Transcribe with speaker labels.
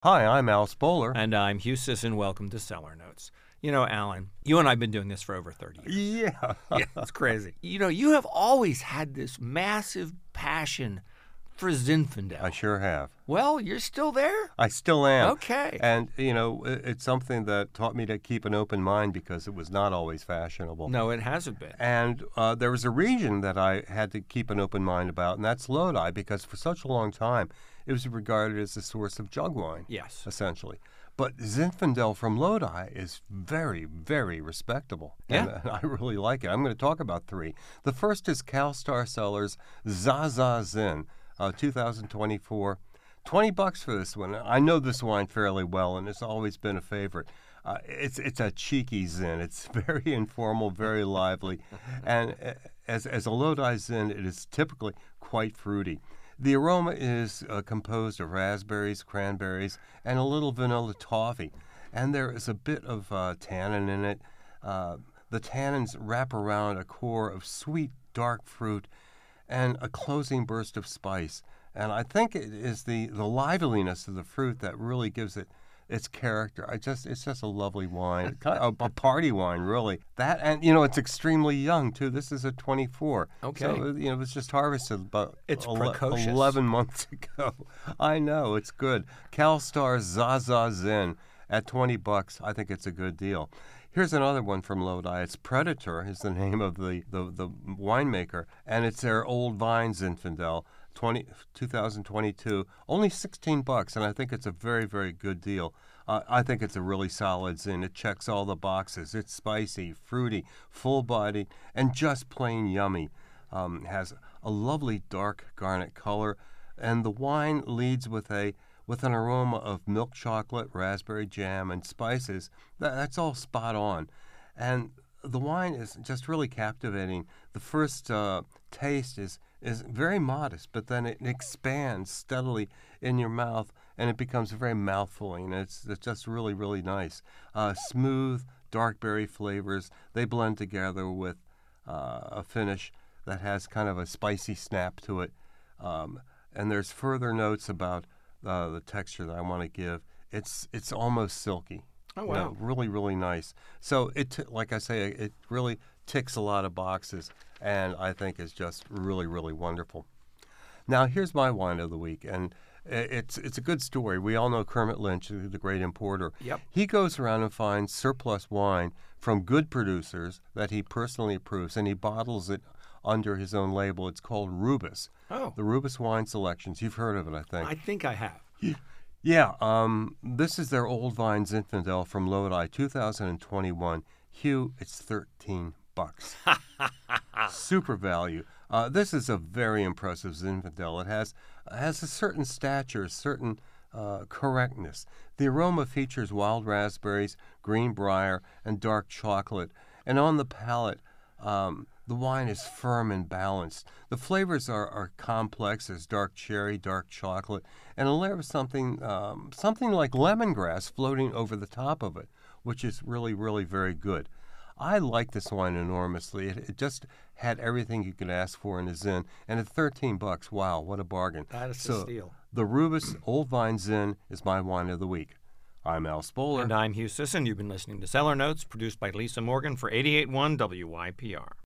Speaker 1: Hi, I'm Al Spoler.
Speaker 2: And I'm Hugh Sisson. Welcome to Cellar Notes. You know, Alan, you and I have been doing this for over 30 years.
Speaker 1: Yeah.
Speaker 2: Yeah, it's crazy. You know, you have always had this massive passion for Zinfandel.
Speaker 1: I sure have.
Speaker 2: Well, you're still there?
Speaker 1: I still am.
Speaker 2: Okay.
Speaker 1: And, it's something that taught me to keep an open mind because it was not always fashionable.
Speaker 2: No, it hasn't been.
Speaker 1: And there was a region that I had to keep an open mind about, and that's Lodi, because for such a long time, it was regarded as a source of jug wine.
Speaker 2: Yes.
Speaker 1: Essentially. But Zinfandel from Lodi is very, very respectable.
Speaker 2: Yeah.
Speaker 1: And I really like it. I'm going to talk about three. The first is CalStar Cellars Zaza Zin, 2024. $20 for this one. I know this wine fairly well, and it's always been a favorite. It's a cheeky Zin. It's very informal, very lively. And as a Lodi Zin, it is typically quite fruity. The aroma is composed of raspberries, cranberries, and a little vanilla toffee. And there is a bit of tannin in it. The tannins wrap around a core of sweet, dark fruit and a closing burst of spice. And I think it is the liveliness of the fruit that really gives it its character. It's just a lovely wine, kind of a party wine, really. That, and it's extremely young too. This is a 24.
Speaker 2: Okay.
Speaker 1: So it was just harvested about
Speaker 2: It's precocious.
Speaker 1: 11 months ago. I know, it's good. CalStar Zaza Zin at $20. I think it's a good deal. Here's another one from Lodi. It's Predator is the name of the winemaker, and it's their Old Vine Zinfandel. 2022, only $16, and I think it's a very, very good deal. I think it's a really solid Zin. It checks all the boxes. It's spicy, fruity, full-bodied, and just plain yummy. Has a lovely dark garnet color, and the wine leads with an aroma of milk chocolate, raspberry jam, and spices. That's all spot on. And the wine is just really captivating. The first taste is very modest, but then it expands steadily in your mouth, and it becomes very mouthfulling. It's just really, really nice. Smooth, dark berry flavors. They blend together with a finish that has kind of a spicy snap to it. And there's further notes about the texture that I want to give. It's almost silky.
Speaker 2: Oh, wow.
Speaker 1: Really, really nice. So like I say, it really ticks a lot of boxes, and I think is just really, really wonderful. Now, here's my wine of the week, and it's a good story. We all know Kermit Lynch, the great importer.
Speaker 2: Yep.
Speaker 1: He goes around and finds surplus wine from good producers that he personally approves, and he bottles it under his own label. It's called Rubus.
Speaker 2: Oh.
Speaker 1: The Rubus Wine Selections. You've heard of it, I think.
Speaker 2: I think I have.
Speaker 1: Yeah, this is their Old Vine Zinfandel from Lodi, 2021. Hugh, it's $13. Super value. This is a very impressive Zinfandel. It has a certain stature, certain correctness. The aroma features wild raspberries, green briar, and dark chocolate. And on the palate, the wine is firm and balanced. The flavors are complex. There's dark cherry, dark chocolate, and a layer of something like lemongrass floating over the top of it, which is really, really very good. I like this wine enormously. It just had everything you could ask for in a Zin, and at $13, wow, what a bargain.
Speaker 2: That is a steal.
Speaker 1: The Rubus Old Vine Zin is my wine of the week. I'm Al Spoler.
Speaker 2: And I'm Hugh Sisson. You've been listening to Cellar Notes, produced by Lisa Morgan for 88.1 WYPR.